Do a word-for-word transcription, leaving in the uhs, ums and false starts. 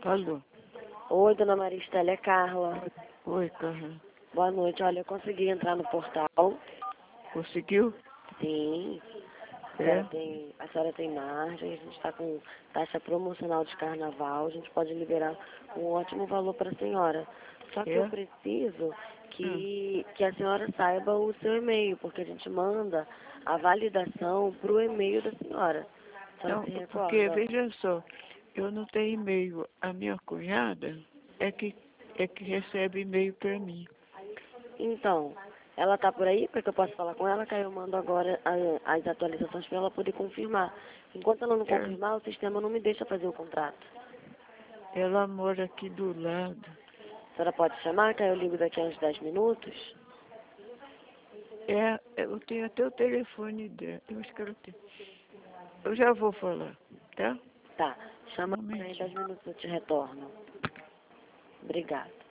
Alô? Oi, dona Maria Estela, é Carla. Oi, Carla. Boa noite. Olha, eu consegui entrar no portal. Conseguiu? Sim. A É? senhora tem, a senhora tem margem, a gente está com taxa promocional de carnaval, a gente pode liberar um ótimo valor para a senhora. Só que eu É? preciso Hum. que, que a senhora saiba o seu e-mail, porque a gente manda a validação para o e-mail da senhora. A senhora Não, se porque, recorda? veja só, eu não tenho e-mail. A minha cunhada é que, é que recebe e-mail para mim. Então, ela tá por aí para que eu possa falar com ela, que aí eu mando agora a- as atualizações para ela poder confirmar. Enquanto ela não É, confirmar, o sistema não me deixa fazer o contrato. ela mora aqui do lado. A senhora pode chamar, que aí eu ligo daqui a uns dez minutos? É, eu tenho até o telefone dela. Eu acho que ela tem. Eu já vou falar, tá? Tá, Um chama aí em dez momentinho. minutos eu te retorno. Obrigada.